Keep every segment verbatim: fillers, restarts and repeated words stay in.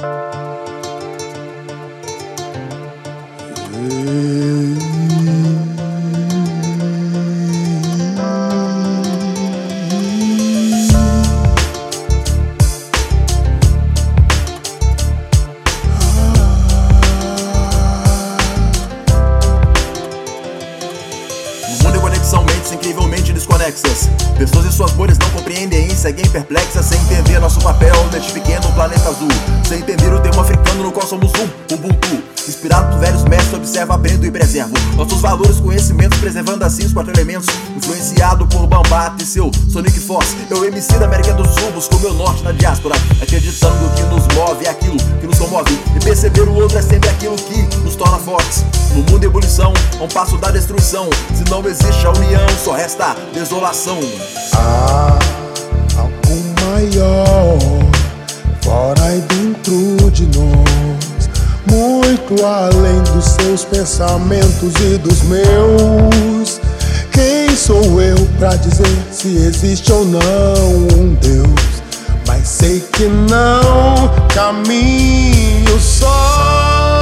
Mentes incrivelmente desconexas. Pessoas e suas bolhas não compreendem e seguem perplexas, sem entender nosso papel neste pequeno planeta azul, sem entender o termo africano no qual somos um Ubuntu. Inspirado por velhos mestres, observo, aprendo e preservo nossos valores, conhecimentos, preservando assim os quatro elementos. Influenciado por Bambata e seu Sonic Force, eu M C da América do Sul, busco meu norte na diáspora, acreditando que nos move é aquilo que nos comove, e perceber o outro é sempre aquilo que nos torna fortes. No mundo em ebulição, a um passo da destruição, se não existe a união, só resta desolação. Há algo maior fora e dentro de nós, muito além dos seus pensamentos e dos meus. Quem sou eu pra dizer se existe ou não um Deus? Mas sei que não caminho só.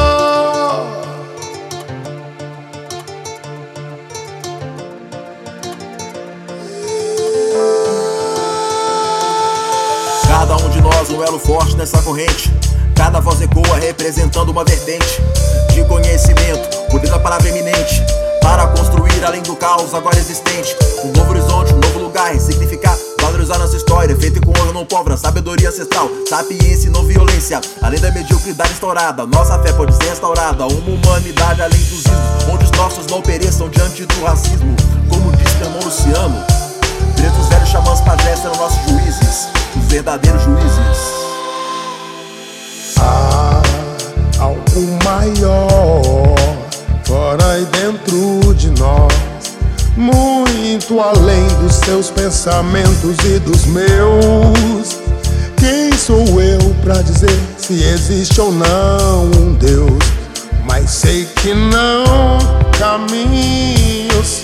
Cada um de nós um elo forte nessa corrente, cada voz ecoa representando uma vertente de conhecimento, poder da palavra eminente, para construir além do caos agora existente, um novo horizonte, um novo lugar, ressignificar, valorizar nossa história, feita com ouro não pólvora, sabedoria ancestral, sapiência e não violência, além da mediocridade instaurada, nossa fé pode ser restaurada, uma humanidade além dos ismos, onde os nossos não pereçam diante do racismo, como diz meu irmão Luciano, pretos velhos xamãs pajés serão nossos juízes, os verdadeiros juízes. Há algo maior fora e dentro de nós, muito além dos seus pensamentos e dos meus. Quem sou eu pra dizer se existe ou não um Deus? Mas sei que não caminho